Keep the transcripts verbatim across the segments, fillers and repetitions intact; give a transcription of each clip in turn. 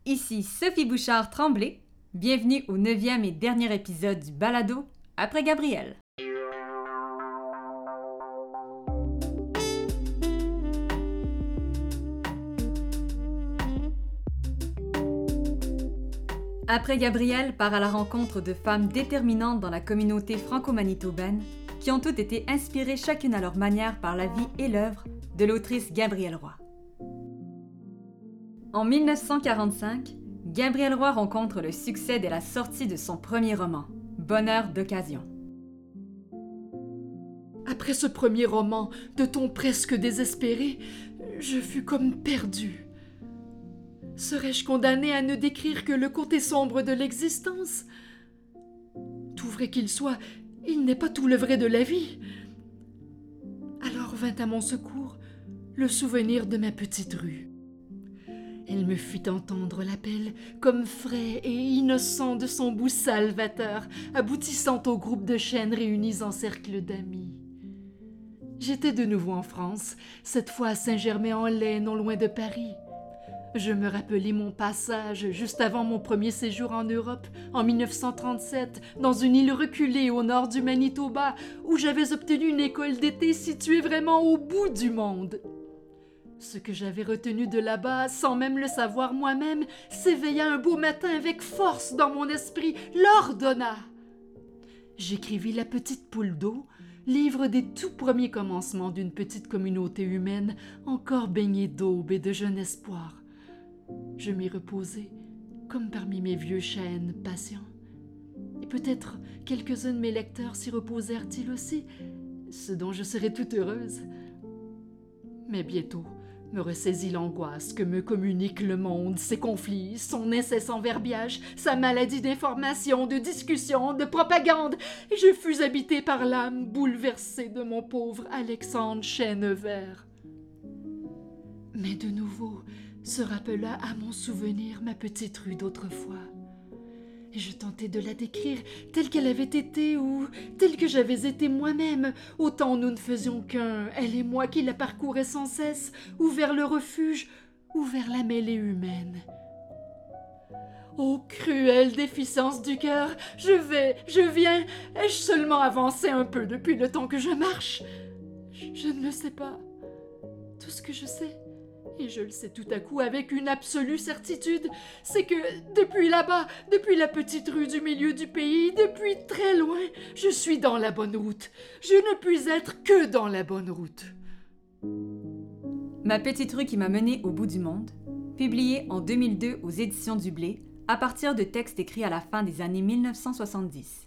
ici Sophie Bouchard-Tremblay. Bienvenue au neuvième et dernier épisode du balado Après Gabriel. Après Gabriel part à la rencontre de femmes déterminantes dans la communauté franco-manitobaine qui ont toutes été inspirées chacune à leur manière par la vie et l'œuvre de l'autrice Gabrielle Roy. En mille neuf cent quarante-cinq, Gabrielle Roy rencontre le succès dès la sortie de son premier roman, Bonheur d'occasion. Après ce premier roman, de ton presque désespéré, je fus comme perdue. Serais-je condamnée à ne décrire que le côté sombre de l'existence? Tout vrai qu'il soit, il n'est pas tout le vrai de la vie. Alors vint à mon secours le souvenir de ma petite rue. Elle me fit entendre l'appel comme frais et innocent de son bout salvateur, aboutissant au groupe de chênes réunis en cercle d'amis. J'étais de nouveau en France, cette fois à Saint-Germain-en-Laye, non loin de Paris. Je me rappelai mon passage juste avant mon premier séjour en Europe, en mille neuf cent trente-sept, dans une île reculée au nord du Manitoba, où j'avais obtenu une école d'été située vraiment au bout du monde. Ce que j'avais retenu de là-bas, sans même le savoir moi-même, s'éveilla un beau matin avec force dans mon esprit, l'ordonna. J'écrivis La petite poule d'eau, livre des tout premiers commencements d'une petite communauté humaine, encore baignée d'aube et de jeune espoir. Je m'y reposai, comme parmi mes vieux chênes patients. Et peut-être quelques-uns de mes lecteurs s'y reposèrent-ils aussi, ce dont je serais toute heureuse. Mais bientôt me ressaisit l'angoisse que me communique le monde, ses conflits, son incessant verbiage, sa maladie d'information, de discussion, de propagande, et je fus habitée par l'âme bouleversée de mon pauvre Alexandre Chênevert. Mais de nouveau se rappela à mon souvenir ma petite rue d'autrefois. Et je tentai de la décrire telle qu'elle avait été ou telle que j'avais été moi-même, au temps où nous ne faisions qu'un, elle et moi qui la parcouraient sans cesse, ou vers le refuge, ou vers la mêlée humaine. Ô cruelle déficience du cœur, je vais, je viens, ai-je seulement avancé un peu depuis le temps que je marche? Je, je ne le sais pas. Tout ce que je sais, et je le sais tout à coup avec une absolue certitude, c'est que depuis là-bas, depuis la petite rue du milieu du pays, depuis très loin, je suis dans la bonne route. Je ne puis être que dans la bonne route. Ma petite rue qui m'a menée au bout du monde, publiée en deux mille deux aux éditions du Blé, à partir de textes écrits à la fin des années mille neuf cent soixante-dix.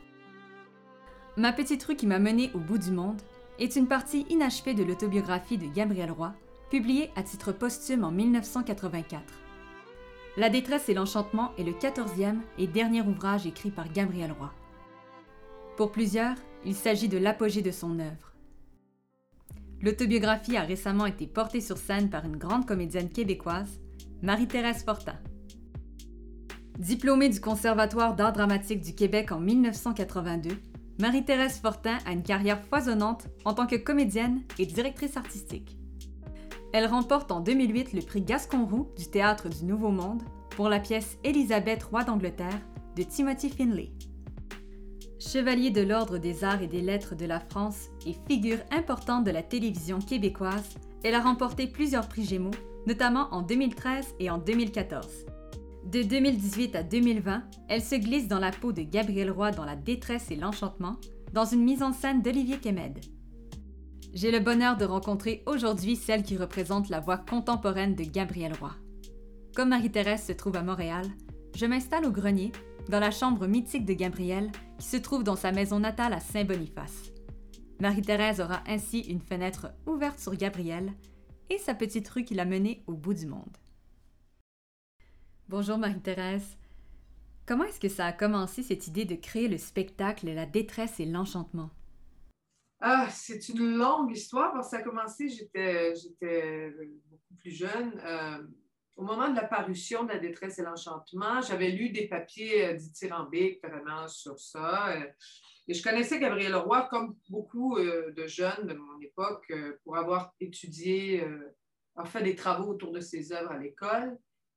Ma petite rue qui m'a menée au bout du monde est une partie inachevée de l'autobiographie de Gabrielle Roy, publié à titre posthume en mille neuf cent quatre-vingt-quatre. La détresse et l'enchantement est le quatorzième et dernier ouvrage écrit par Gabrielle Roy. Pour plusieurs, il s'agit de l'apogée de son œuvre. L'autobiographie a récemment été portée sur scène par une grande comédienne québécoise, Marie-Thérèse Fortin. Diplômée du Conservatoire d'art dramatique du Québec en mille neuf cent quatre-vingt-deux, Marie-Thérèse Fortin a une carrière foisonnante en tant que comédienne et directrice artistique. Elle remporte en deux mille huit le prix Gaston-Roux du Théâtre du Nouveau Monde pour la pièce Élisabeth, roi d'Angleterre de Timothy Finlay. Chevalier de l'Ordre des Arts et des Lettres de la France et figure importante de la télévision québécoise, elle a remporté plusieurs prix Gémeaux, notamment en deux mille treize et en deux mille quatorze. De deux mille dix-huit à deux mille vingt, elle se glisse dans la peau de Gabrielle Roy dans La détresse et l'enchantement, dans une mise en scène d'Olivier Kemed. J'ai le bonheur de rencontrer aujourd'hui celle qui représente la voix contemporaine de Gabrielle Roy. Comme Marie-Thérèse se trouve à Montréal, je m'installe au grenier, dans la chambre mythique de Gabrielle, qui se trouve dans sa maison natale à Saint-Boniface. Marie-Thérèse aura ainsi une fenêtre ouverte sur Gabrielle et sa petite rue qui l'a menée au bout du monde. Bonjour Marie-Thérèse. Comment est-ce que ça a commencé cette idée de créer le spectacle La détresse et l'enchantement? Ah, c'est une longue histoire parce que ça a commencé, j'étais, j'étais beaucoup plus jeune. Euh, au moment de la parution de La détresse et l'enchantement, j'avais lu des papiers euh, dithyrambiques vraiment sur ça. Euh, et je connaissais Gabrielle Roy comme beaucoup euh, de jeunes de mon époque euh, pour avoir étudié, euh, avoir fait des travaux autour de ses œuvres à l'école.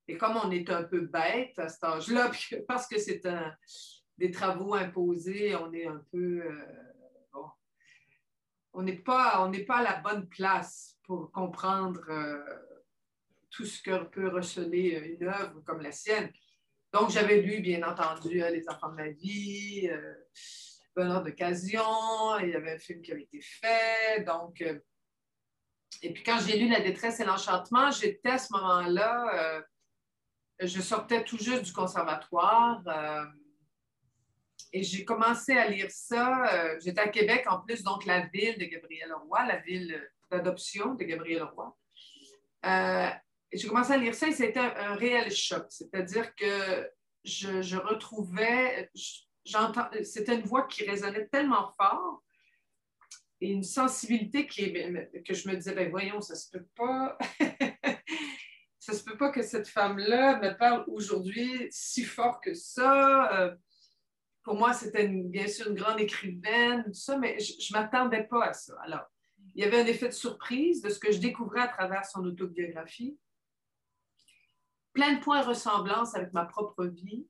Et comme on est un peu bête à cet âge-là, parce que c'est un, des travaux imposés, on est un peu... Euh, bon, on n'est pas, on n'est pas à la bonne place pour comprendre euh, tout ce que peut receler une œuvre comme la sienne. Donc, j'avais lu, bien entendu, euh, Les enfants de ma vie, euh, Bonheur d'occasion, il y avait un film qui avait été fait. Donc, euh, et puis quand j'ai lu La détresse et l'enchantement, j'étais à ce moment-là, euh, je sortais tout juste du conservatoire euh, et j'ai commencé à lire ça. Euh, j'étais à Québec, en plus, donc la ville de Gabriel Roy, la ville d'adoption de Gabriel Roy. Euh, j'ai commencé à lire ça et c'était un, un réel choc. C'est-à-dire que je, je retrouvais, j'entends, c'était une voix qui résonnait tellement fort et une sensibilité qui, que je me disais, ben voyons, ça se peut pas. Ça se peut pas que cette femme-là me parle aujourd'hui si fort que ça. Euh, pour moi, c'était une, bien sûr une grande écrivaine, tout ça, mais je ne m'attendais pas à ça. Alors, il y avait un effet de surprise de ce que je découvrais à travers son autobiographie. Plein de points de ressemblance avec ma propre vie.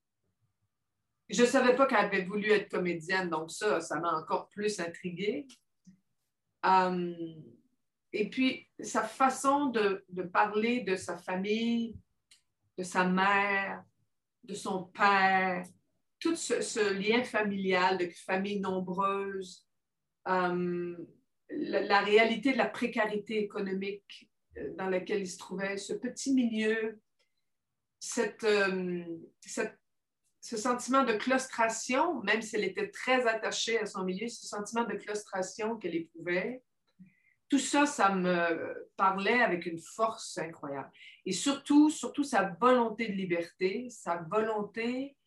Je ne savais pas qu'elle avait voulu être comédienne, donc ça, ça m'a encore plus intriguée. Um, et puis, sa façon de, de parler de sa famille, de sa mère, de son père, tout ce, ce lien familial de famille nombreuse, um, la, la réalité de la précarité économique dans laquelle il se trouvait, ce petit milieu, cette, euh, cette, ce sentiment de claustration, même si elle était très attachée à son milieu, ce sentiment de claustration qu'elle éprouvait, tout ça, ça me parlait avec une force incroyable. Et surtout, surtout sa volonté de liberté, sa volonté,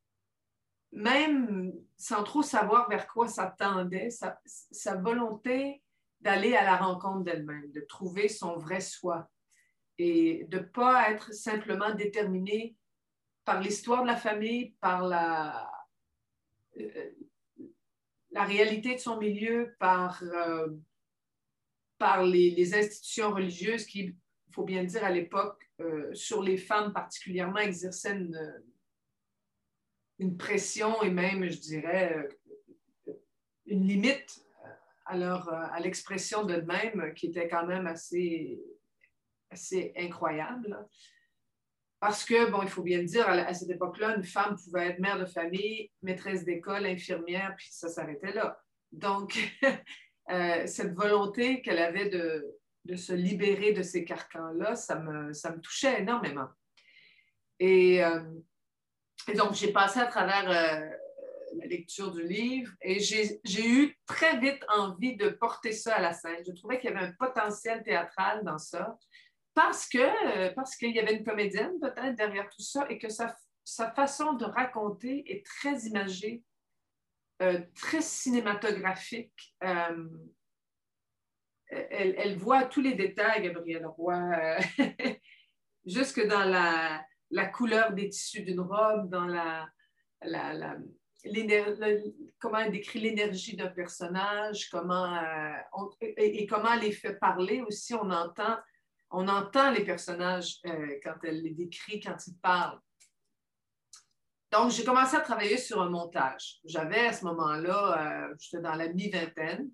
même sans trop savoir vers quoi ça tendait, sa, sa volonté d'aller à la rencontre d'elle-même, de trouver son vrai soi et de ne pas être simplement déterminée par l'histoire de la famille, par la, euh, la réalité de son milieu, par, euh, par les, les institutions religieuses qui, il faut bien le dire à l'époque, euh, sur les femmes particulièrement, exerçaient une, une pression et même, je dirais, une limite à, leur, à l'expression d'eux-mêmes qui était quand même assez, assez incroyable. Parce que, bon, il faut bien le dire, à cette époque-là, une femme pouvait être mère de famille, maîtresse d'école, infirmière, puis ça s'arrêtait là. Donc, euh, cette volonté qu'elle avait de, de se libérer de ces carcans-là, ça me, ça me touchait énormément. Et, euh, et donc, j'ai passé à travers euh, la lecture du livre et j'ai, j'ai eu très vite envie de porter ça à la scène. Je trouvais qu'il y avait un potentiel théâtral dans ça. Parce que parce qu'il y avait une comédienne peut-être derrière tout ça et que sa, sa façon de raconter est très imagée, euh, très cinématographique. Euh, elle, elle voit tous les détails, Gabriel Roy, euh, jusque dans la, la couleur des tissus d'une robe, dans la, la, la, la comment elle décrit l'énergie d'un personnage, comment, euh, on, et, et comment elle les fait parler aussi, on entend On entend les personnages euh, quand elle les décrit, quand ils parlent. Donc, j'ai commencé à travailler sur un montage. J'avais à ce moment-là, euh, j'étais dans la mi-vingtaine.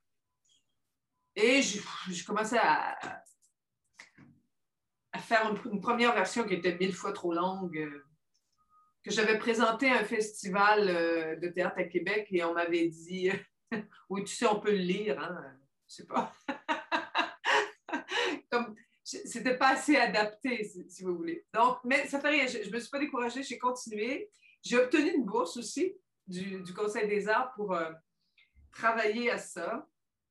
Et j'ai, j'ai commencé à, à faire une, une première version qui était mille fois trop longue, euh, que j'avais présentée à un festival euh, de théâtre à Québec et on m'avait dit oui, tu sais, on peut le lire, hein? Je sais pas. Comme, c'était pas assez adapté, si, si vous voulez. Donc, mais ça fait rien, je ne me suis pas découragée, j'ai continué. J'ai obtenu une bourse aussi du, du Conseil des arts pour euh, travailler à ça.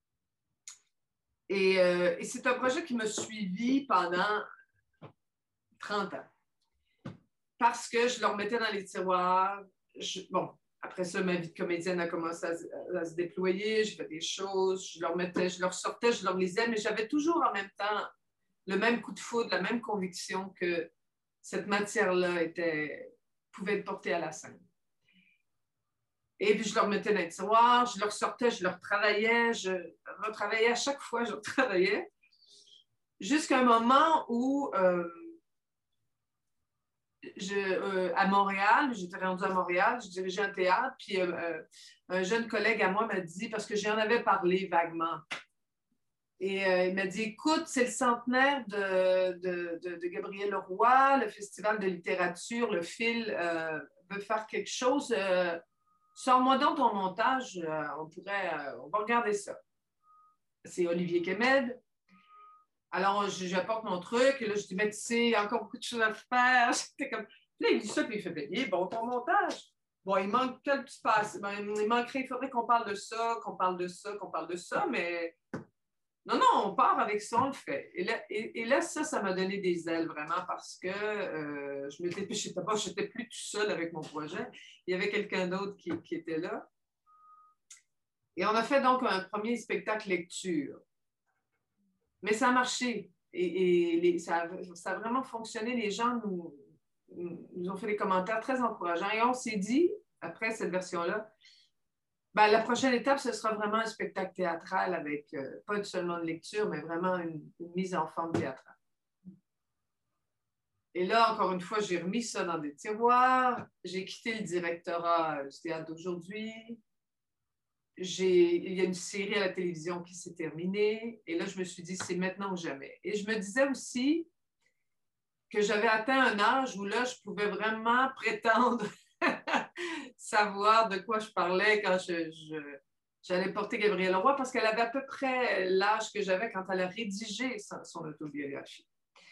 Et, euh, et c'est un projet qui m'a suivi pendant trente ans. Parce que je le remettais dans les tiroirs. Je, bon, après ça, ma vie de comédienne a commencé à, à, à se déployer. J'ai fait des choses, je le remettais, je le ressortais, je le relisais, mais j'avais toujours en même temps le même coup de foudre, la même conviction que cette matière-là était, pouvait être portée à la scène. Et puis, je le remettais dans les tiroirs, je le ressortais, je le retravaillais, je retravaillais à chaque fois, je retravaillais, jusqu'à un moment où, euh, je, euh, à Montréal, j'étais rendue à Montréal, je dirigeais un théâtre, puis euh, euh, un jeune collègue à moi m'a dit, parce que j'en avais parlé vaguement, et euh, il m'a dit, écoute, c'est le centenaire de, de, de, de Gabriel Leroy, le Festival de littérature, le Fil euh, veut faire quelque chose. Euh, sors-moi donc ton montage, euh, on pourrait, euh, on va regarder ça. C'est Olivier Kemed. Alors, j'apporte mon truc, et là, je dis, mais tu sais, il y a encore beaucoup de choses à faire. J'étais comme, puis là, il dit ça, puis il fait, bien, bon, ton montage. Bon, il manque quel petit passe. Ben, il manquerait, il faudrait qu'on parle de ça, qu'on parle de ça, qu'on parle de ça, mais non, non, on part avec ça, on le fait. Et là, et, et là ça, ça m'a donné des ailes vraiment parce que euh, je m'étais, j'étais pas, j'étais plus tout seul avec mon projet. Il y avait quelqu'un d'autre qui, qui était là. Et on a fait donc un premier spectacle lecture. Mais ça a marché. Et, et les, ça, a, ça a vraiment fonctionné. Les gens nous, nous ont fait des commentaires très encourageants. Et on s'est dit, après cette version-là, ben, la prochaine étape, ce sera vraiment un spectacle théâtral avec euh, pas seulement de lecture, mais vraiment une, une mise en forme théâtrale. Et là, encore une fois, j'ai remis ça dans des tiroirs. J'ai quitté le directorat du théâtre d'aujourd'hui. J'ai, il y a une série à la télévision qui s'est terminée. Et là, je me suis dit, c'est maintenant ou jamais. Et je me disais aussi que j'avais atteint un âge où là, je pouvais vraiment prétendre savoir de quoi je parlais quand je, je, j'allais porter Gabrielle Leroy, parce qu'elle avait à peu près l'âge que j'avais quand elle a rédigé son, son autobiographie.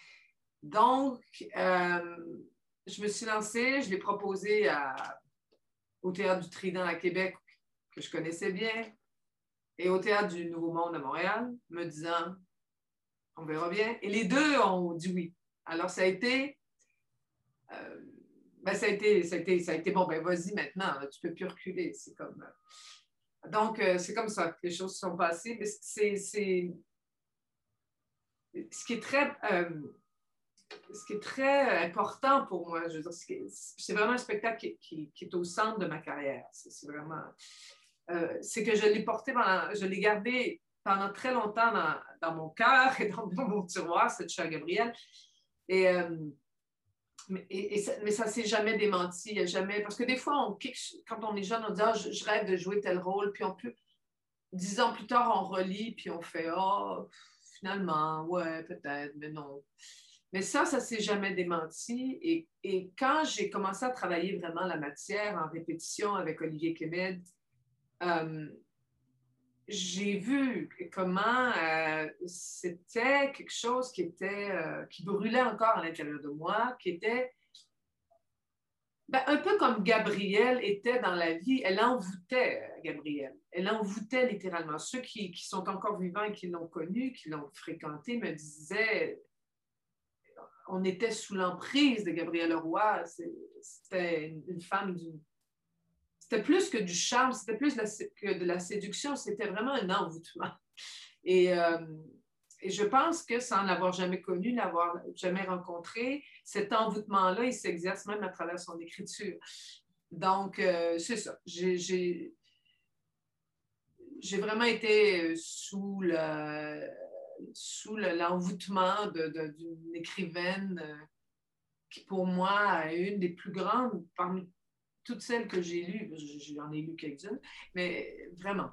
Donc, euh, je me suis lancée, je l'ai proposé à, au Théâtre du Trident à Québec, que je connaissais bien, et au Théâtre du Nouveau Monde à Montréal, me disant, on verra bien. Et les deux ont dit oui. Alors, ça a été... Euh, ben, ça a été, ça a été, ça a été bon, ben vas-y maintenant, là, tu ne peux plus reculer. C'est comme... Euh, donc, euh, c'est comme ça que les choses se sont passées. Mais c'est... c'est ce qui est très... Euh, ce qui est très important pour moi, je veux dire, c'est vraiment un spectacle qui, qui, qui est au centre de ma carrière. C'est vraiment... Euh, c'est que je l'ai porté, pendant, je l'ai gardé pendant très longtemps dans, dans mon cœur et dans, dans mon tiroir, cette chère Gabrielle. Et... Euh, Mais, et, et ça, mais ça ne s'est jamais démenti, jamais. Parce que des fois, on, quand on est jeune, on dit ah, je, je rêve de jouer tel rôle, puis on peut, dix ans plus tard, on relit, puis on fait ah, oh, finalement, ouais, peut-être, mais non. Mais ça, ça ne s'est jamais démenti. Et, et quand j'ai commencé à travailler vraiment la matière en répétition avec Olivier Kemed, euh, j'ai vu comment euh, c'était quelque chose qui était euh, qui brûlait encore à l'intérieur de moi, qui était ben, un peu comme Gabrielle était dans la vie. Elle envoûtait euh, Gabrielle. Elle envoûtait littéralement. Ceux qui, qui sont encore vivants et qui l'ont connue, qui l'ont fréquentée, me disaient on était sous l'emprise de Gabrielle Leroy. C'était une femme d'une... C'était plus que du charme, c'était plus de la, que de la séduction, c'était vraiment un envoûtement. Et, euh, et je pense que sans l'avoir jamais connu, l'avoir jamais rencontré, cet envoûtement-là, il s'exerce même à travers son écriture. Donc, euh, c'est ça. J'ai, j'ai, j'ai vraiment été sous, le, sous le, l'envoûtement de, de, d'une écrivaine qui, pour moi, est une des plus grandes parmi toutes celles que j'ai lues, j'en ai lu quelques-unes, mais vraiment.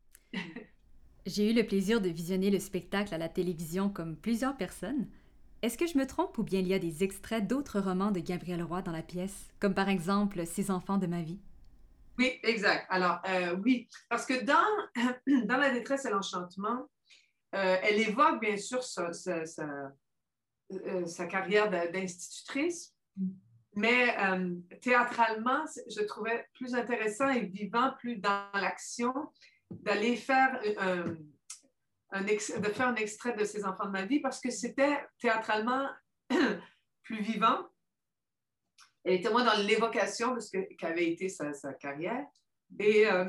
J'ai eu le plaisir de visionner le spectacle à la télévision comme plusieurs personnes. Est-ce que je me trompe ou bien il y a des extraits d'autres romans de Gabrielle Leroy dans la pièce, comme par exemple Ces enfants de ma vie? Oui, exact. Alors, euh, oui, parce que dans, dans La détresse et l'enchantement, euh, elle évoque bien sûr sa, sa, sa, euh, sa carrière d'institutrice, mais euh, théâtralement, je trouvais plus intéressant et vivant, plus dans l'action, d'aller faire un, un ex, de faire un extrait de Ces enfants de ma vie parce que c'était théâtralement plus vivant. Elle était moins dans l'évocation de ce qu'avait été sa, sa carrière. Et, euh,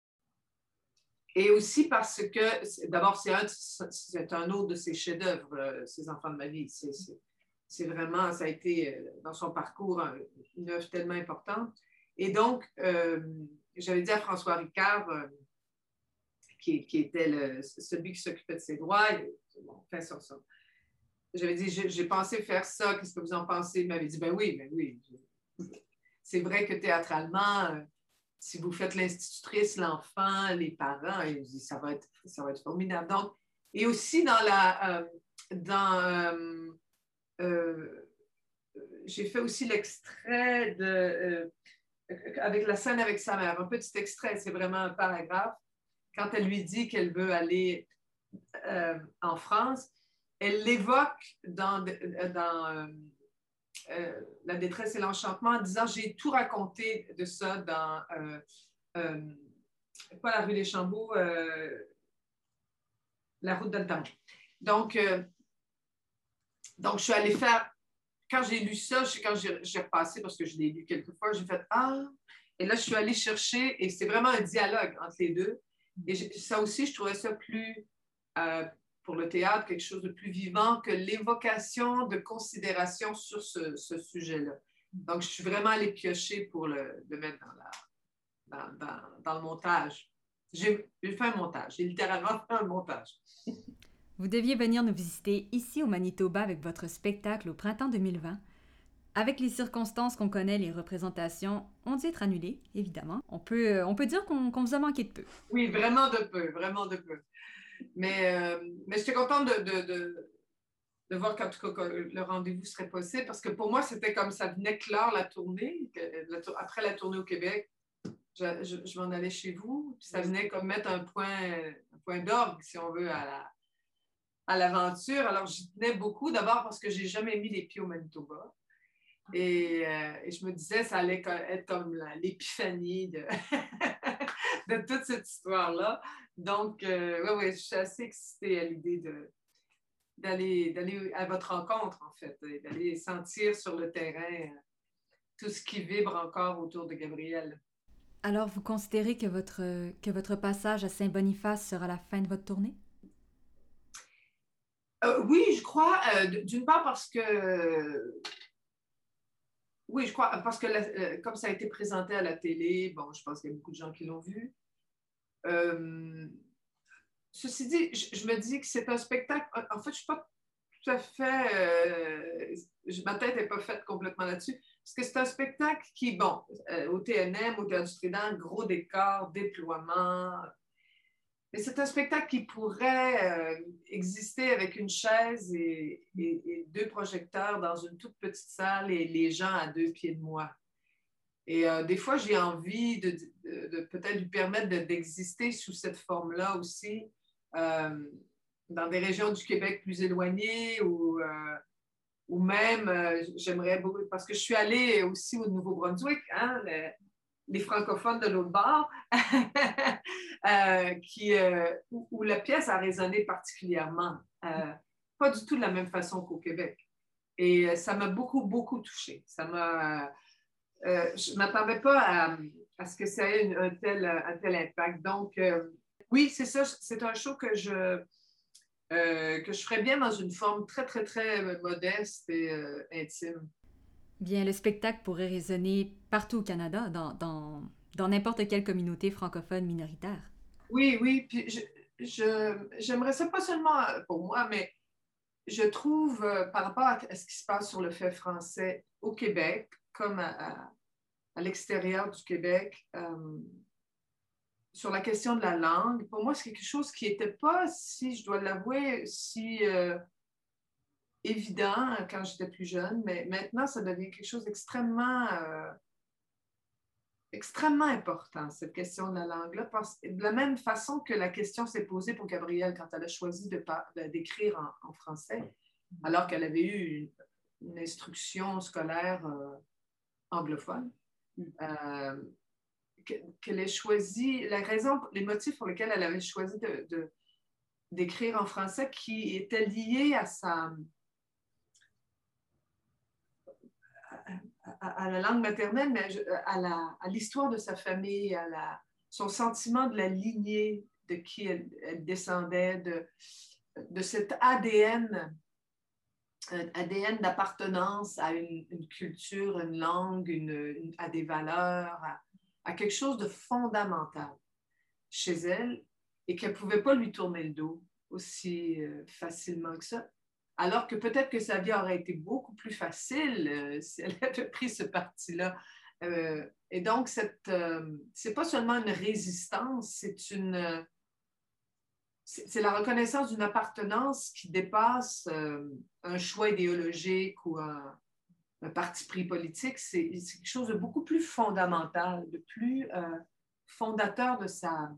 et aussi parce que, d'abord, c'est un, c'est un autre de ses chefs-d'œuvre, euh, Ces enfants de ma vie. C'est, c'est, c'est vraiment, ça a été euh, dans son parcours une œuvre tellement importante. Et donc, euh, j'avais dit à François Ricard, euh, qui, qui était le, celui qui s'occupait de ses droits, bon, enfin, son, son, j'avais dit, j'ai, j'ai pensé faire ça, qu'est-ce que vous en pensez? Il m'avait dit, ben oui, ben oui. C'est vrai que théâtralement, euh, si vous faites l'institutrice, l'enfant, les parents, il dit, ça va être, ça va être formidable. Donc, et aussi dans la, euh, dans, euh, euh, j'ai fait aussi l'extrait de, euh, avec la scène avec sa mère, un petit extrait, c'est vraiment un paragraphe. Quand elle lui dit qu'elle veut aller euh, en France, elle l'évoque dans, dans euh, euh, La détresse et l'enchantement en disant j'ai tout raconté de ça dans euh, euh, pas la rue des Chambeaux, euh, la route d'Altamont. Donc, euh, donc, je suis allée faire, quand j'ai lu ça, quand j'ai, j'ai repassé, parce que je l'ai lu quelques fois, j'ai fait ah, et là, je suis allée chercher, et c'est vraiment un dialogue entre les deux. Et ça aussi, je trouvais ça plus, euh, pour le théâtre, quelque chose de plus vivant que l'évocation de considération sur ce, ce sujet-là. Donc, je suis vraiment allée piocher pour le, le mettre dans, la, dans, dans, dans le montage. J'ai, j'ai fait un montage, j'ai littéralement fait un montage. Vous deviez venir nous visiter ici au Manitoba avec votre spectacle au printemps deux mille vingt. Avec les circonstances qu'on connaît, les représentations ont dû être annulées, évidemment. On peut, on peut dire qu'on, qu'on vous a manqué de peu. Oui, vraiment de peu, vraiment de peu. Mais, euh, mais j'étais contente de, de, de, de voir qu'en tout cas que le rendez-vous serait possible parce que pour moi, c'était comme ça venait clore la tournée. Que, la, après la tournée au Québec, je, je, je m'en allais chez vous. Puis ça venait comme mettre un point, un point d'orgue, si on veut, à, la, à l'aventure. Alors, j'y tenais beaucoup. D'abord parce que je n'ai jamais mis les pieds au Manitoba. Et, euh, et je me disais, ça allait être comme la, l'épiphanie de, de toute cette histoire-là. Donc, euh, oui, ouais, je suis assez excitée à l'idée de, d'aller, d'aller à votre rencontre, en fait, d'aller sentir sur le terrain euh, tout ce qui vibre encore autour de Gabriel. Alors, vous considérez que votre, que votre passage à Saint-Boniface sera la fin de votre tournée? Euh, oui, je crois, euh, d'une part parce que oui, je crois, parce que la, euh, comme ça a été présenté à la télé, bon, je pense qu'il y a beaucoup de gens qui l'ont vu. Euh, ceci dit, je, je me dis que c'est un spectacle. En fait, je ne suis pas tout à fait. Euh, ma tête n'est pas faite complètement là-dessus. Parce que c'est un spectacle qui, bon, euh, au T N M, au Théâtre du Trident, gros décor, déploiement. Mais c'est un spectacle qui pourrait euh, exister avec une chaise et, et, et deux projecteurs dans une toute petite salle et les gens à deux pieds de moi. Et euh, des fois, j'ai envie de, de, de peut-être lui permettre de, d'exister sous cette forme-là aussi, euh, dans des régions du Québec plus éloignées ou, euh, ou même, euh, j'aimerais beaucoup, parce que je suis allée aussi au Nouveau-Brunswick, hein, le, les francophones de l'autre bord, euh, qui, euh, où, où la pièce a résonné particulièrement, euh, pas du tout de la même façon qu'au Québec. Et euh, ça m'a beaucoup, beaucoup touchée. Ça m'a... Euh, je ne m'attendais pas à, à ce que ça ait une, un, tel, un tel impact. Donc, euh, oui, c'est ça. C'est un show que je, euh, que je ferais bien dans une forme très, très, très modeste et euh, intime. Bien, le spectacle pourrait résonner partout au Canada, dans, dans, dans n'importe quelle communauté francophone minoritaire. Oui, oui. Puis je, je, j'aimerais ça pas seulement pour moi, mais je trouve, euh, par rapport à ce qui se passe sur le fait français au Québec, comme à, à, à l'extérieur du Québec, euh, sur la question de la langue, pour moi, c'est quelque chose qui n'était pas, si je dois l'avouer, si euh, évident quand j'étais plus jeune, mais maintenant, ça devient quelque chose d'extrêmement, euh, extrêmement important, cette question de la langue-là, parce, de la même façon que la question s'est posée pour Gabrielle quand elle a choisi de, de, d'écrire en, en français, alors qu'elle avait eu une, une instruction scolaire euh, anglophone. Euh, qu'elle ait choisi, la raison, les motifs pour lesquels elle avait choisi de, de, d'écrire en français qui étaient liés à sa à, à la langue maternelle, mais à, la, à l'histoire de sa famille, à la, son sentiment de la lignée de qui elle, elle descendait, de, de cet A D N, un A D N d'appartenance à une, une culture, une langue, une, une, à des valeurs, à, à quelque chose de fondamental chez elle et qu'elle ne pouvait pas lui tourner le dos aussi euh, facilement que ça. alors que peut-être que sa vie aurait été beaucoup plus facile euh, si elle avait pris ce parti-là. Euh, et donc, cette, euh, c'est pas seulement une résistance, c'est une, c'est, c'est la reconnaissance d'une appartenance qui dépasse euh, un choix idéologique ou un, un parti pris politique. C'est, c'est quelque chose de beaucoup plus fondamental, de plus euh, fondateur de sa,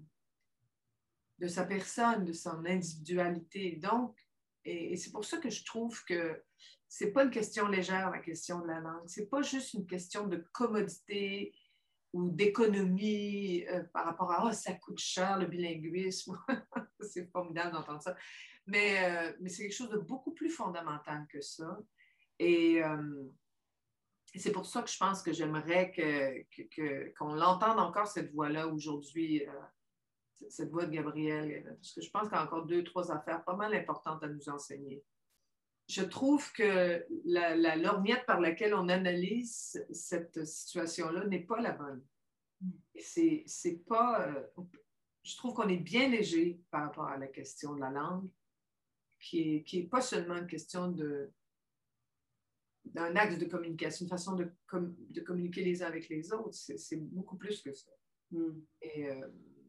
de sa personne, de son individualité. Donc, et, et c'est pour ça que je trouve que c'est pas une question légère, la question de la langue. C'est pas juste une question de commodité ou d'économie euh, par rapport à oh, ça coûte cher le bilinguisme. C'est formidable d'entendre ça. Mais, euh, mais c'est quelque chose de beaucoup plus fondamental que ça. Et euh, c'est pour ça que je pense que j'aimerais que, que, que, qu'on l'entende encore, cette voix-là, aujourd'hui, euh, cette voix de Gabrielle, parce que je pense qu'il y a encore deux, trois affaires pas mal importantes à nous enseigner. Je trouve que la, la lorgnette par laquelle on analyse cette situation-là n'est pas la bonne. C'est, c'est pas, euh, je trouve qu'on est bien léger par rapport à la question de la langue, qui est, qui est pas seulement une question de, d'un axe de communication, une façon de, com- de communiquer les uns avec les autres. C'est, c'est beaucoup plus que ça. Mm. Et euh,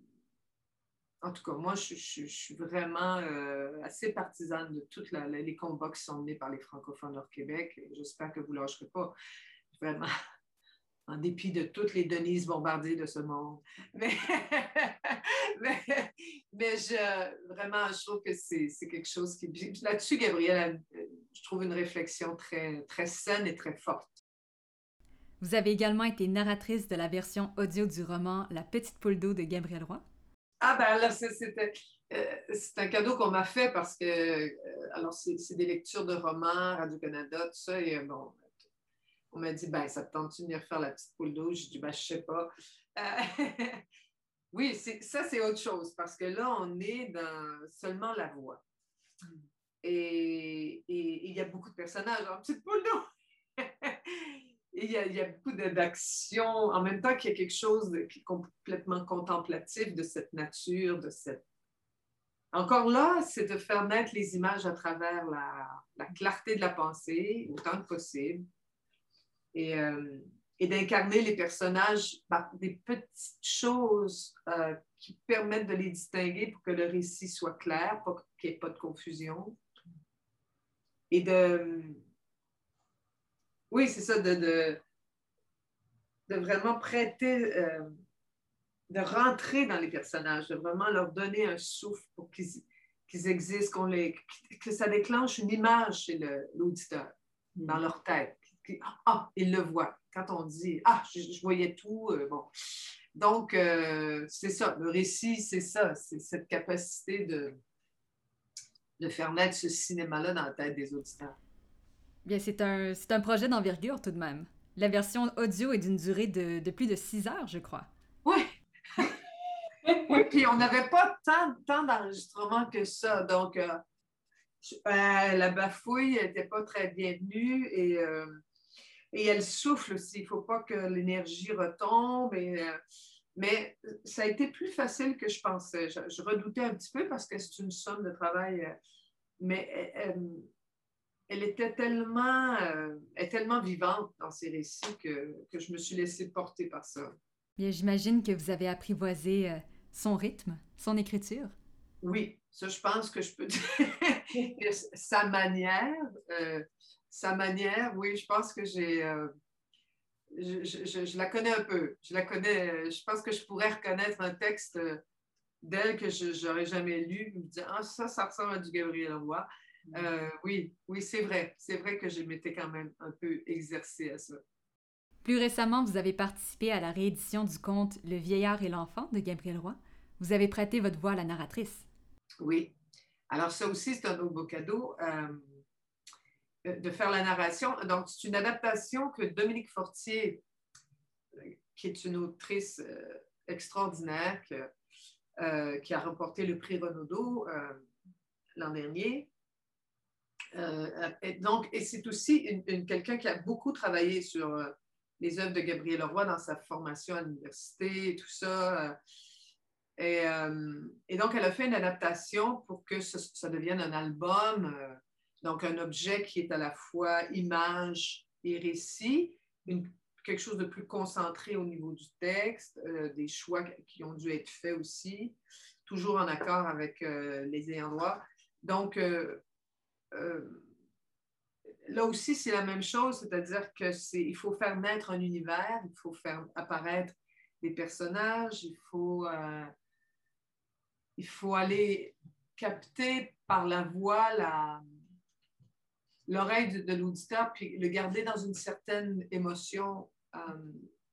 en tout cas, moi, je, je, je suis vraiment euh, assez partisane de tous les combats qui sont menés par les francophones hors Québec. J'espère que vous ne lâcherez pas, vraiment, en dépit de toutes les Denise Bombardier de ce monde. Mais, mais, mais je, vraiment, je trouve que c'est, c'est quelque chose qui... Là-dessus, Gabrielle, je trouve une réflexion très, très saine et très forte. Vous avez également été narratrice de la version audio du roman La petite poule d'eau de Gabriel Roy. Ah ben là, c'était, euh, c'est un cadeau qu'on m'a fait parce que, euh, alors c'est, c'est des lectures de romans, Radio-Canada, tout ça, et euh, bon, on m'a dit, ben ça te tente-tu de venir faire La petite poule d'eau? J'ai dit, ben je sais pas. Euh, oui, c'est, ça c'est autre chose parce que là, on est dans seulement la voix. Et il y a beaucoup de personnages en petite poule d'eau. Il y, a, il y a beaucoup d'action, en même temps qu'il y a quelque chose de, qui est complètement contemplatif de cette nature, de cette... Encore là, c'est de faire naître les images à travers la, la clarté de la pensée, autant que possible, et, euh, et d'incarner les personnages par des petites choses euh, qui permettent de les distinguer pour que le récit soit clair, pour qu'il n'y ait pas de confusion. Et de... Oui, c'est ça, de, de, de vraiment prêter, euh, de rentrer dans les personnages, de vraiment leur donner un souffle pour qu'ils, qu'ils existent, qu'on les, que ça déclenche une image chez le, l'auditeur, mm. dans leur tête. Ah, ils le voient. Quand on dit « Ah, je, je voyais tout euh, », bon. Donc, euh, c'est ça, le récit, c'est ça, c'est cette capacité de, de faire naître ce cinéma-là dans la tête des auditeurs. Bien, c'est un, c'est un projet d'envergure tout de même. La version audio est d'une durée de, de plus de six heures, je crois. Oui. Oui, puis on n'avait pas tant, tant d'enregistrements que ça. Donc, euh, je, euh, la bafouille n'était pas très bienvenue et, euh, et elle souffle aussi. Il ne faut pas que l'énergie retombe. Et, euh, mais ça a été plus facile que je pensais. Je, je redoutais un petit peu parce que c'est une somme de travail. Euh, mais euh, elle était tellement, euh, elle est tellement vivante dans ses récits que, que je me suis laissée porter par ça. Bien, j'imagine que vous avez apprivoisé euh, son rythme, son écriture. Oui, ça, je pense que je peux dire. Sa manière, euh, sa manière, oui, je pense que j'ai... Euh, je, je, je la connais un peu. Je la connais. Je pense que je pourrais reconnaître un texte d'elle que je n'aurais jamais lu et me dire « Ah, ça, ça ressemble à du Gabriel Roy. » Euh, oui, oui, c'est vrai. C'est vrai que je m'étais quand même un peu exercée à ça. Plus récemment, vous avez participé à la réédition du conte Le vieillard et l'enfant de Gabriel Roy. Vous avez prêté votre voix à la narratrice. Oui. Alors ça aussi, c'est un autre beau cadeau euh, de faire la narration. Donc, c'est une adaptation que Dominique Fortier, qui est une autrice euh, extraordinaire, que, euh, qui a remporté le prix Renaudot euh, l'an dernier, Euh, et donc, et c'est aussi une, une, quelqu'un qui a beaucoup travaillé sur euh, les œuvres de Gabriel Roy dans sa formation à l'université et tout ça. Euh, et, euh, et donc, elle a fait une adaptation pour que ce, ça devienne un album, euh, Donc, un objet qui est à la fois image et récit, une, quelque chose de plus concentré au niveau du texte, euh, des choix qui ont dû être faits aussi, toujours en accord avec euh, les ayants droit. Donc, euh, euh, là aussi, c'est la même chose, c'est-à-dire qu'il faut faire naître un univers, il faut faire apparaître des personnages, il faut, euh, il faut aller capter par la voix la, l'oreille de, de l'auditeur, puis le garder dans une certaine émotion, euh,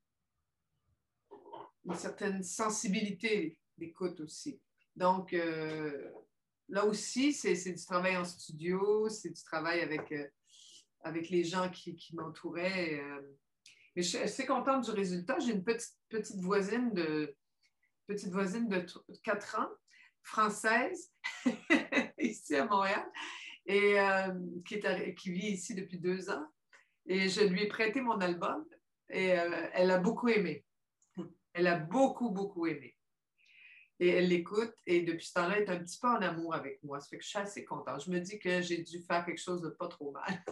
une certaine sensibilité d'écoute aussi. Donc, euh, là aussi, c'est, c'est du travail en studio, c'est du travail avec, euh, avec les gens qui, qui m'entouraient. Euh. Mais je suis assez contente du résultat. J'ai une petite, petite voisine de petite voisine de quatre ans, française, ici à Montréal, et euh, qui, est à, qui vit ici depuis deux ans. Et je lui ai prêté mon album et euh, elle a beaucoup aimé. Elle a beaucoup, beaucoup aimé. Et elle l'écoute et depuis ce temps-là, elle est un petit peu en amour avec moi. Ça fait que je suis assez contente. Je me dis que j'ai dû faire quelque chose de pas trop mal.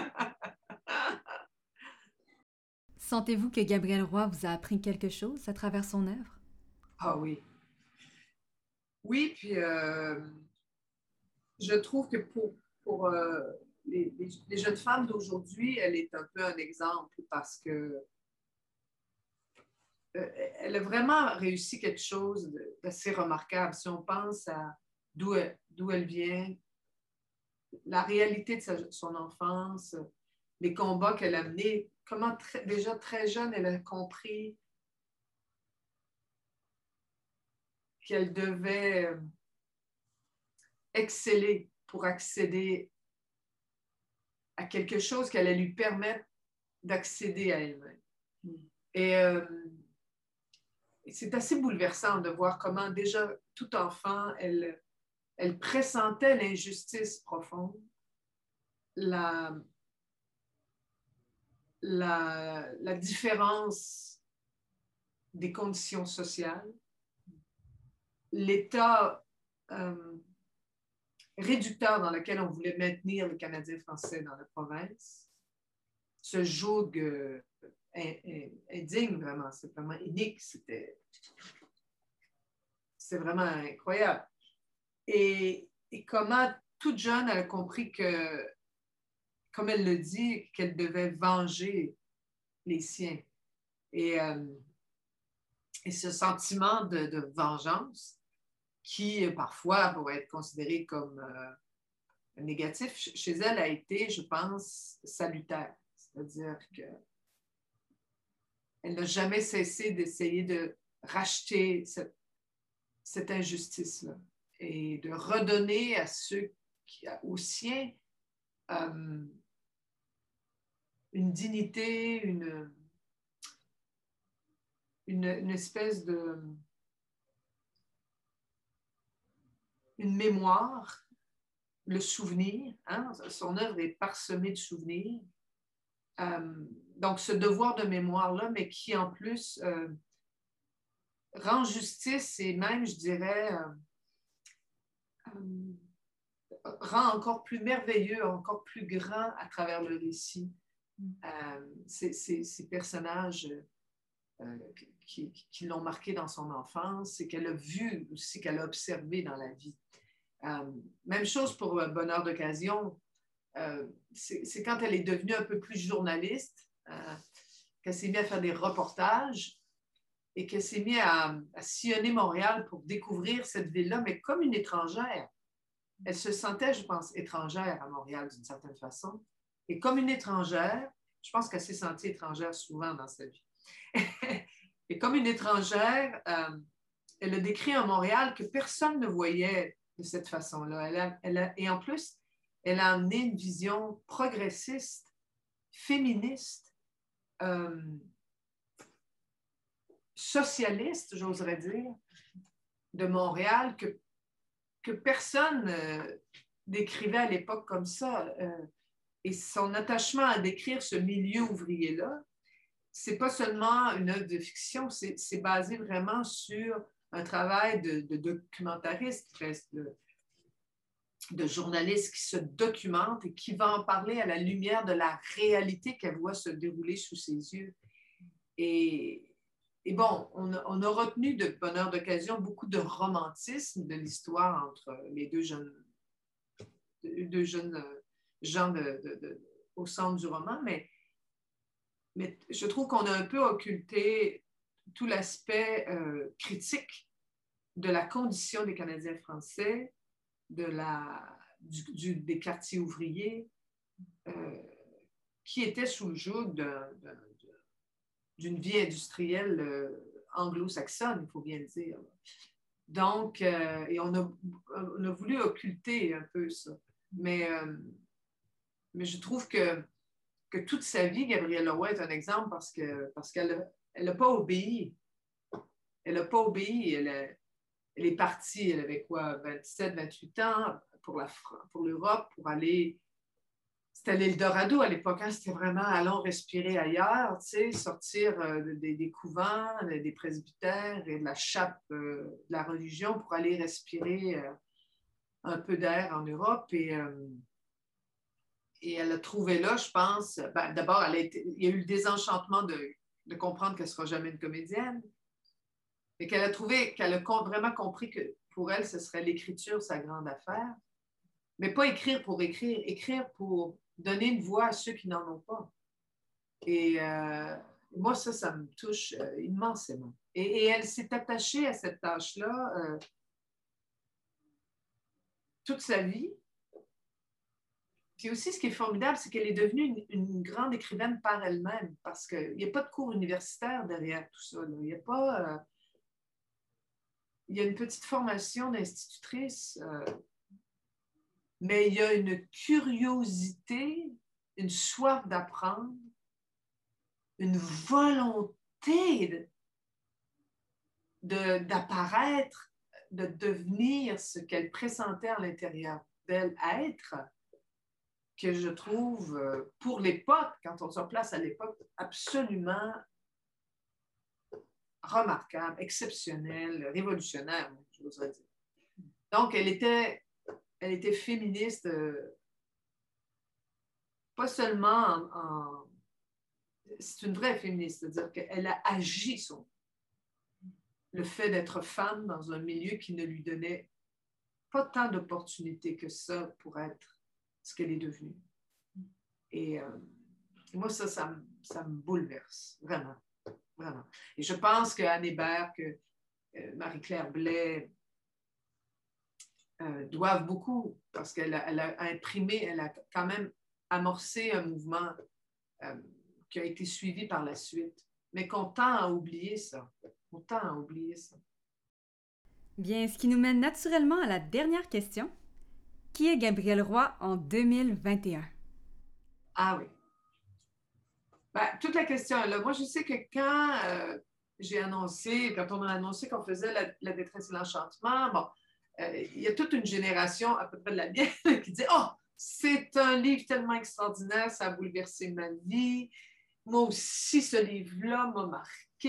Sentez-vous que Gabriel Roy vous a appris quelque chose à travers son œuvre? Ah oui. Oui, puis euh, je trouve que pour, pour euh, les, les, les jeunes femmes d'aujourd'hui, elle est un peu un exemple parce que euh, elle a vraiment réussi quelque chose d'assez remarquable. Si on pense à d'où elle, d'où elle vient, la réalité de sa, son enfance, les combats qu'elle a menés, comment très, déjà très jeune, elle a compris qu'elle devait exceller pour accéder à quelque chose qui allait lui permettre d'accéder à elle-même. Mm. Et euh, c'est assez bouleversant de voir comment déjà tout enfant, elle, elle pressentait l'injustice profonde, la, la, la différence des conditions sociales, l'état euh, réducteur dans lequel on voulait maintenir les Canadiens français dans la province, ce joug euh, indigne, vraiment, c'est vraiment unique, c'était, c'était vraiment incroyable. Et, et comment toute jeune, elle a compris que, comme elle le dit, qu'elle devait venger les siens. Et, euh, et ce sentiment de, de vengeance, qui parfois pourrait être considéré comme euh, négatif, chez elle a été, je pense, salutaire. C'est-à-dire qu'elle n'a jamais cessé d'essayer de racheter cette, cette injustice-là et de redonner à ceux qui, aux siens euh, une dignité, une, une, une espèce de une mémoire, le souvenir. Hein? Son œuvre est parsemée de souvenirs. Euh, donc, ce devoir de mémoire-là, mais qui en plus euh, rend justice et même, je dirais, euh, euh, rend encore plus merveilleux, encore plus grand à travers le récit. Euh, ces, ces, ces personnages euh, qui, qui l'ont marqué dans son enfance et qu'elle a vu aussi, qu'elle a observé dans la vie. Euh, même chose pour euh, Bonheur d'occasion. Euh, c'est, c'est quand elle est devenue un peu plus journaliste euh, qu'elle s'est mise à faire des reportages et qu'elle s'est mise à, à sillonner Montréal pour découvrir cette ville-là, mais comme une étrangère. Elle se sentait, je pense, étrangère à Montréal d'une certaine façon. Et comme une étrangère, je pense qu'elle s'est sentie étrangère souvent dans sa vie. Et comme une étrangère, euh, elle a décrit un Montréal que personne ne voyait de cette façon-là. Elle a, elle a, et en plus, elle a amené une vision progressiste, féministe, euh, socialiste, j'oserais dire, de Montréal que, que personne euh, décrivait à l'époque comme ça. Euh, et son attachement à décrire ce milieu ouvrier-là, c'est pas seulement une œuvre de fiction, c'est, c'est basé vraiment sur un travail de, de documentariste presque, de, de journaliste qui se documente et qui va en parler à la lumière de la réalité qu'elle voit se dérouler sous ses yeux. Et, et bon, on a, on a retenu de bonheur d'occasion beaucoup de romantisme de l'histoire entre les deux jeunes, deux jeunes gens de, de, de, au centre du roman, mais, mais je trouve qu'on a un peu occulté tout l'aspect euh, critique de la condition des Canadiens français, de la, du, du, des quartiers ouvriers, euh, qui étaient sous le joug d'une vie industrielle euh, anglo-saxonne, il faut bien le dire. Donc, euh, et on a, on a voulu occulter un peu ça. Mais, euh, mais je trouve que, que toute sa vie, Gabrielle Roy est un exemple parce que parce qu'elle n'a pas obéi. Elle n'a pas obéi. Elle, a, elle est partie, elle avait quoi, vingt-sept, vingt-huit ans pour, la, pour l'Europe, pour aller... C'était l'Eldorado à l'époque, hein, c'était vraiment allons respirer ailleurs, tu sais, sortir euh, des, des couvents, des presbytères et de la chape euh, de la religion pour aller respirer euh, un peu d'air en Europe. Et, euh, et elle a trouvé là, je pense, ben, d'abord, elle a été, il y a eu le désenchantement de, de comprendre qu'elle ne sera jamais une comédienne, mais qu'elle a trouvé, qu'elle a vraiment compris que pour elle, ce serait l'écriture sa grande affaire, mais pas écrire pour écrire, écrire pour donner une voix à ceux qui n'en ont pas. Et euh, moi, ça, ça me touche euh, immensément. Et, et elle s'est attachée à cette tâche-là euh, toute sa vie. Puis aussi, ce qui est formidable, c'est qu'elle est devenue une, une grande écrivaine par elle-même, parce qu'il n'y a pas de cours universitaire derrière tout ça. Là. Il n'y a pas... Euh, il y a une petite formation d'institutrice, euh, mais il y a une curiosité, une soif d'apprendre, une volonté de, de, d'apparaître, de devenir ce qu'elle pressentait à l'intérieur d'elle être, que je trouve, pour l'époque, quand on se place à l'époque, absolument remarquable, exceptionnelle, révolutionnaire, j'oserais dire. Donc, elle était, elle était féministe, euh, pas seulement en, en... C'est une vraie féministe, c'est-à-dire qu'elle a agi sur le fait d'être femme dans un milieu qui ne lui donnait pas tant d'opportunités que ça pour être ce qu'elle est devenue. Et euh, moi, ça, ça me, ça me bouleverse, vraiment, vraiment. Et je pense qu'Anne Hébert, que euh, Marie-Claire Blais euh, doivent beaucoup, parce qu'elle a, elle a imprimé, elle a quand même amorcé un mouvement euh, qui a été suivi par la suite, mais qu'on tend à oublier ça. On tend à oublier ça. Bien, ce qui nous mène naturellement à la dernière question. Qui est Gabrielle Roy en deux mille vingt et un? Ah oui. Ben, toute la question est là. Moi, je sais que quand euh, j'ai annoncé, quand on a annoncé qu'on faisait la, la détresse et l'enchantement, bon, euh, il y a toute une génération, à peu près de la mienne, qui dit « Oh, c'est un livre tellement extraordinaire, ça a bouleversé ma vie. Moi aussi, ce livre-là m'a marqué. »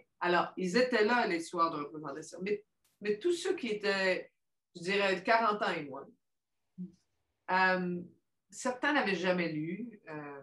Alors, ils étaient là, les soirs de représentation. Mais, mais tous ceux qui étaient, je dirais, quarante ans et moins, euh, certains n'avaient jamais lu. Euh,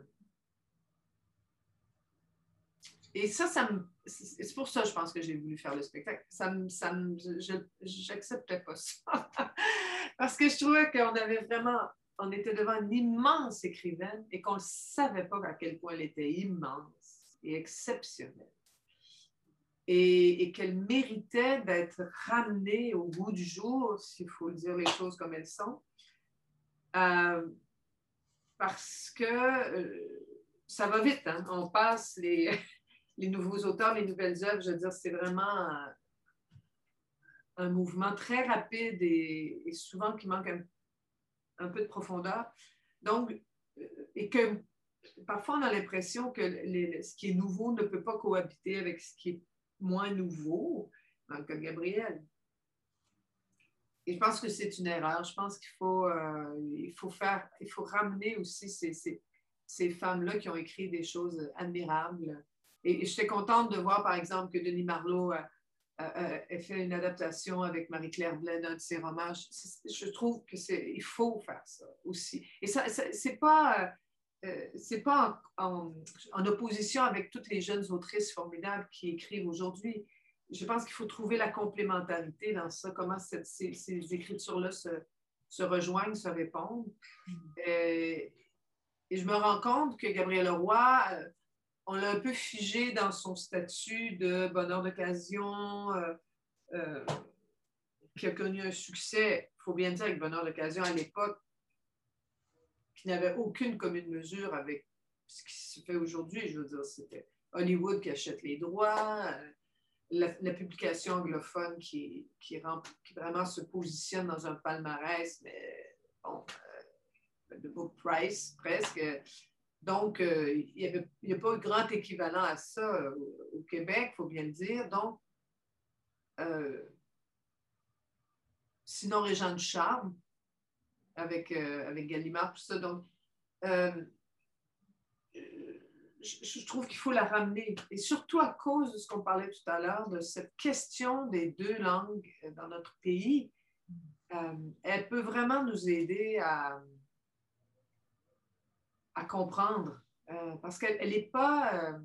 et ça, ça me, c'est pour ça, je pense, que j'ai voulu faire le spectacle. Ça me, ça me, je n'acceptais pas ça. Parce que je trouvais qu'on avait vraiment, on était devant une immense écrivaine et qu'on ne savait pas à quel point elle était immense et exceptionnelle. Et, et qu'elle méritait d'être ramenée au goût du jour, s'il faut dire les choses comme elles sont. Euh, parce que euh, ça va vite, hein? On passe les, les nouveaux auteurs, les nouvelles œuvres, je veux dire, c'est vraiment un, un mouvement très rapide et, et souvent qui manque un, un peu de profondeur. Donc, et que parfois on a l'impression que les, ce qui est nouveau ne peut pas cohabiter avec ce qui est moins nouveau, dans le cas de Gabrielle. Et je pense que c'est une erreur. Je pense qu'il faut, euh, il faut faire, il faut ramener aussi ces, ces, ces femmes-là qui ont écrit des choses admirables. Et, et j'étais contente de voir, par exemple, que Denis Marleau a, euh, elle fait une adaptation avec Marie-Claire Blais d'un de ses romans. Je, je trouve que c'est, il faut faire ça aussi. Et ça, ça c'est pas, euh, c'est pas en, en, en opposition avec toutes les jeunes autrices formidables qui écrivent aujourd'hui. Je pense qu'il faut trouver la complémentarité dans ça, comment cette, ces, ces écritures-là se, se rejoignent, se répondent. Mm. Et, et je me rends compte que Gabrielle Roy, euh, on l'a un peu figé dans son statut de bonheur d'occasion, euh, euh, qui a connu un succès, il faut bien dire, avec bonheur d'occasion à l'époque, qui n'avait aucune commune mesure avec ce qui se fait aujourd'hui. Je veux dire, c'était Hollywood qui achète les droits, euh, la, la publication anglophone qui, qui, rend, qui vraiment se positionne dans un palmarès, mais bon, euh, de book price presque. Donc, euh, il n'y a, a pas de grand équivalent à ça euh, au Québec, il faut bien le dire. Donc, euh, sinon, Régent Charme, avec, euh, avec Gallimard, tout ça. Donc, euh, je, je trouve qu'il faut la ramener. Et surtout à cause de ce qu'on parlait tout à l'heure, de cette question des deux langues dans notre pays, euh, elle peut vraiment nous aider à, à comprendre. Euh, parce qu'elle n'est pas... Euh,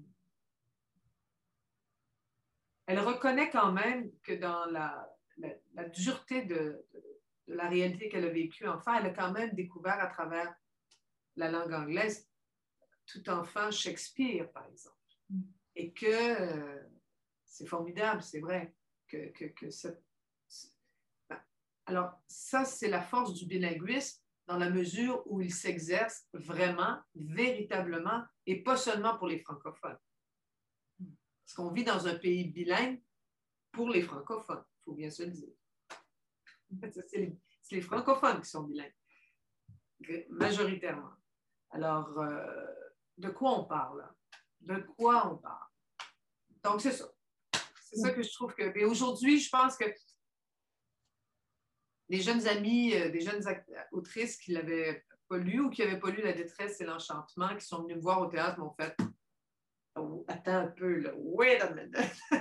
elle reconnaît quand même que dans la, la, la dureté de, de, de la réalité qu'elle a vécue enfant, elle a quand même découvert à travers la langue anglaise tout enfant Shakespeare, par exemple. Mm. Et que euh, c'est formidable, c'est vrai, que, que, que ça... Alors, ça, c'est la force du bilinguisme dans la mesure où il s'exerce vraiment, véritablement, et pas seulement pour les francophones. Parce qu'on vit dans un pays bilingue pour les francophones, il faut bien se le dire. C'est les, c'est les francophones qui sont bilingues, majoritairement. Alors, euh, de quoi on parle? De quoi on parle? Donc, c'est ça. C'est ça que je trouve que... Et aujourd'hui, je pense que les jeunes amis, euh, des jeunes autrices qui ne l'avaient pas lu ou qui n'avaient pas lu La détresse et l'enchantement, qui sont venus me voir au théâtre, m'ont fait oh, « Attends un peu, là. Wait a minute! »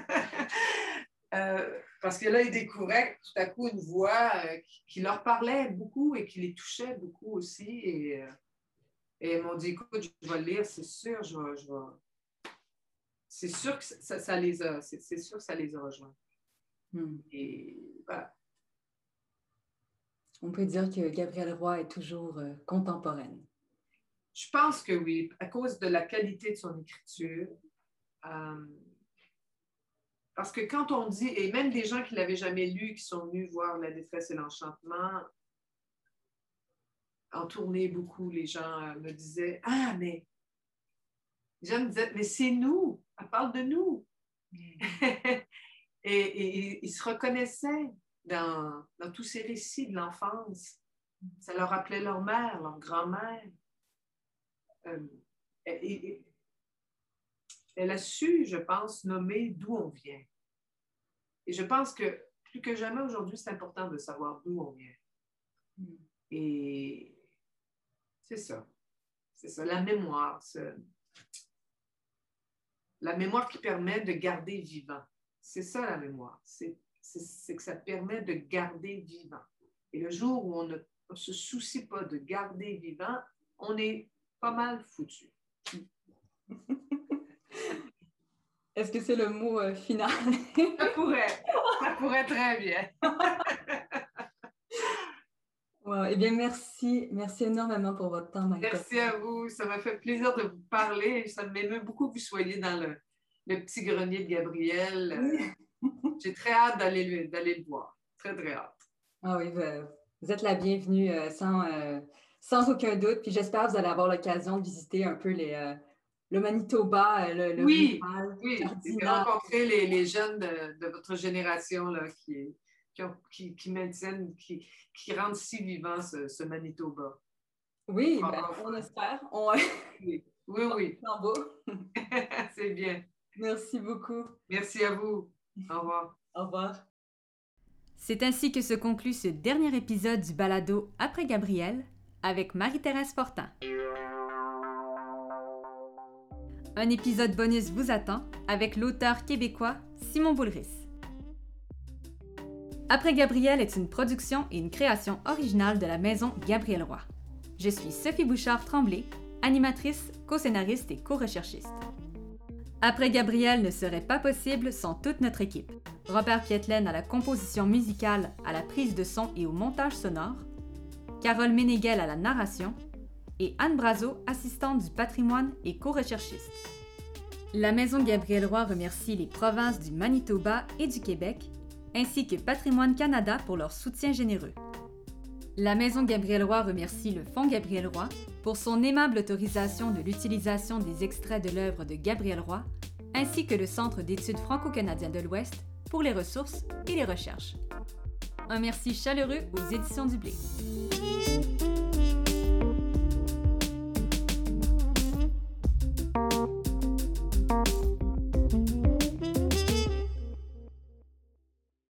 euh, Parce que là, ils découvraient tout à coup une voix euh, qui, qui leur parlait beaucoup et qui les touchait beaucoup aussi. Et, euh, et ils m'ont dit « Écoute, je vais le lire, c'est sûr, je vais... Je vais... » C'est sûr que ça, ça les a, c'est, c'est sûr que ça les a rejoints. Hmm. Et voilà. On peut dire que Gabrielle Roy est toujours euh, contemporaine. Je pense que oui, à cause de la qualité de son écriture. Euh, parce que quand on dit, et même des gens qui ne l'avaient jamais lu, qui sont venus voir La détresse et l'enchantement, en tournée beaucoup, les gens euh, me disaient « Ah, mais... » Les gens me disaient « Mais c'est nous, elle parle de nous. Mm. » et, et, et ils se reconnaissaient dans, dans tous ces récits de l'enfance. Ça leur rappelait leur mère, leur grand-mère. Euh, et, et, elle a su, je pense, nommer d'où on vient. Et je pense que plus que jamais aujourd'hui, c'est important de savoir d'où on vient. Mm. Et c'est ça. C'est ça, la mémoire. C'est... La mémoire qui permet de garder vivant. C'est ça la mémoire. C'est, c'est, c'est que ça permet de garder vivant. Et le jour où on ne on se soucie pas de garder vivant, on est pas mal foutu. Est-ce que c'est le mot euh, final? Ça pourrait. Ça pourrait très bien. Wow. Eh bien, merci. Merci énormément pour votre temps, Maïka. Merci à vous. Ça m'a fait plaisir de vous parler. Ça m'émeut beaucoup que vous soyez dans le, le petit grenier de Gabrielle. Oui. J'ai très hâte d'aller, d'aller le voir. Très, très hâte. Ah oui, vous, vous êtes la bienvenue euh, sans, euh, sans aucun doute. Puis j'espère que vous allez avoir l'occasion de visiter un peu les, euh, le Manitoba, le, le oui, rural, oui, et rencontrer les, les jeunes de, de votre génération là, qui, qui, ont, qui, qui maintiennent, qui, qui rendent si vivant ce, ce Manitoba. Oui, ben, on espère. On... oui, oui. oui. C'est bien. Merci beaucoup. Merci à vous. Au revoir. Au revoir. C'est ainsi que se conclut ce dernier épisode du balado Après Gabrielle avec Marie-Thérèse Fortin. Un épisode bonus vous attend avec l'auteur québécois Simon Boulris. Après Gabriel est une production et une création originale de la Maison Gabriel Roy. Je suis Sophie Bouchard-Tremblay, animatrice, co-scénariste et co-recherchiste. Après Gabriel ne serait pas possible sans toute notre équipe. Robert Pietlen à la composition musicale, à la prise de son et au montage sonore, Carole Ménéguel à la narration et Anne Brazo, assistante du patrimoine et co-recherchiste. La Maison Gabriel Roy remercie les provinces du Manitoba et du Québec, ainsi que Patrimoine Canada pour leur soutien généreux. La Maison Gabriel Roy remercie le Fonds Gabriel Roy pour son aimable autorisation de l'utilisation des extraits de l'œuvre de Gabriel Roy, ainsi que le Centre d'études franco-canadien de l'Ouest pour les ressources et les recherches. Un merci chaleureux aux Éditions du Blé.